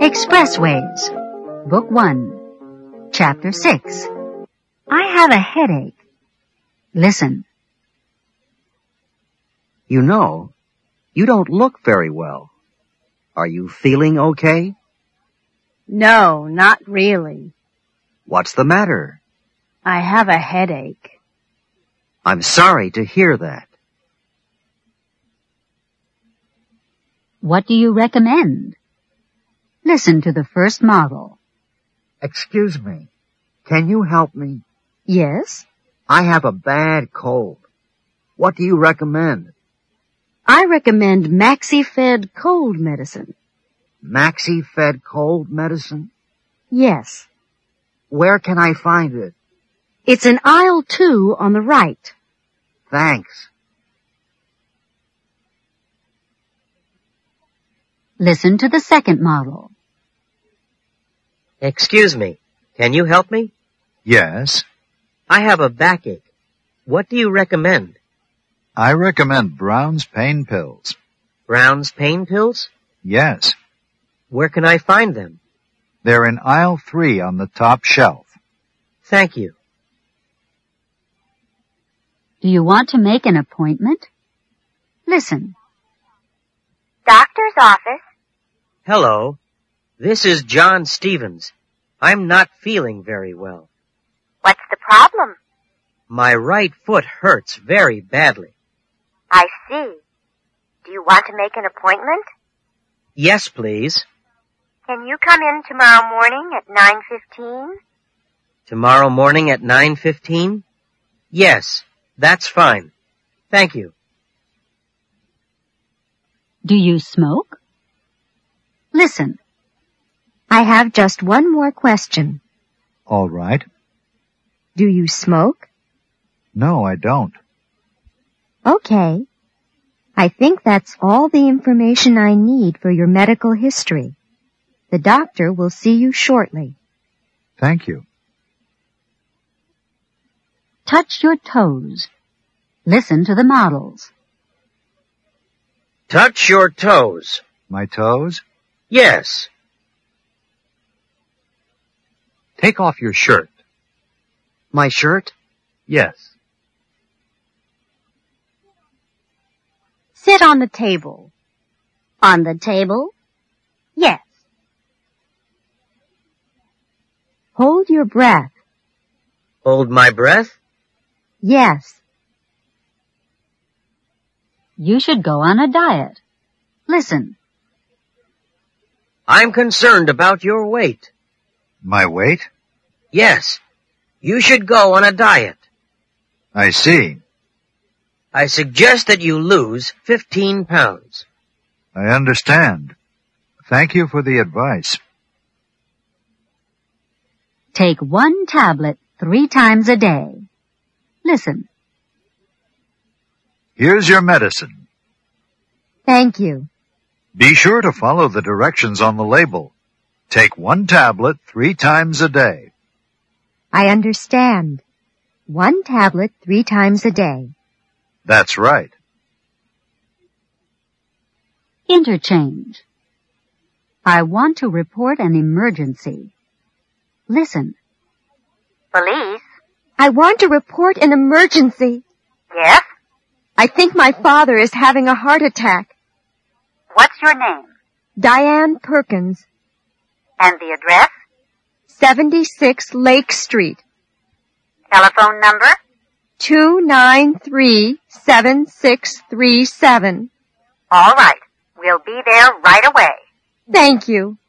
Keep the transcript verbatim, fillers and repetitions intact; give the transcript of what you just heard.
Expressways, Book one, Chapter six. I have a headache. Listen. You know, you don't look very well. Are you feeling okay? No, not really. What's the matter? I have a headache. I'm sorry to hear that. What do you recommend? Listen to the first model. Excuse me. Can you help me? Yes? I have a bad cold. What do you recommend? I recommend Maxi-Fed cold medicine. Maxi-Fed cold medicine? Yes. Where can I find it? It's in aisle two on the right. Thanks. Listen to the second model. Excuse me, can you help me? Yes. I have a backache. What do you recommend? I recommend Brown's pain pills. Brown's pain pills? Yes. Where can I find them? They're in aisle three on the top shelf. Thank you. Do you want to make an appointment? Listen. Doctor's office. Hello. This is John Stevens. I'm not feeling very well. What's the problem? My right foot hurts very badly. I see. Do you want to make an appointment? Yes, please. Can you come in tomorrow morning at nine fifteen? Tomorrow morning at nine fifteen? Yes, that's fine. Thank you. Do you smoke? Listen. I have just one more question. All right. Do you smoke? No, I don't. Okay. I think that's all the information I need for your medical history. The doctor will see you shortly. Thank you. Touch your toes. Listen to the models. Touch your toes. My toes? Yes. Take off your shirt. My shirt? Yes. Sit on the table. On the table? Yes. Hold your breath. Hold my breath? Yes. You should go on a diet. Listen. I'm concerned about your weight. My weight? Yes. You should go on a diet. I see. I suggest that you lose fifteen pounds. I understand. Thank you for the advice. Take one tablet three times a day. Listen. Here's your medicine. Thank you. Be sure to follow the directions on the label. Take one tablet three times a day. I understand. One tablet three times a day. That's right. Interchange. I want to report an emergency. Listen. Police? I want to report an emergency. Yes? I think my father is having a heart attack. What's your name? Diane Perkins. And the address? seventy-six Lake Street. Telephone number? two nine three, seven six three seven. All right. We'll be there right away. Thank you.